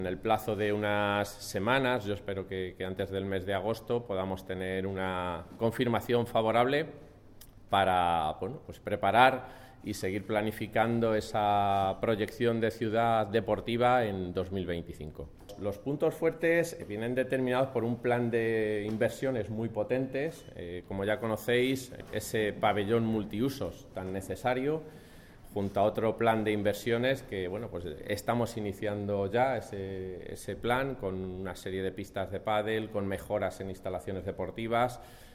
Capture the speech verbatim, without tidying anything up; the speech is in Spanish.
En el plazo de unas semanas, yo espero que, que antes del mes de agosto podamos tener una confirmación favorable para bueno, pues preparar y seguir planificando esa proyección de ciudad deportiva en dos mil veinticinco. Los puntos fuertes vienen determinados por un plan de inversiones muy potentes, eh, como ya conocéis, ese pabellón multiusos tan necesario, junto a otro plan de inversiones que bueno, pues estamos iniciando ya ese, ese plan con una serie de pistas de pádel, con mejoras en instalaciones deportivas,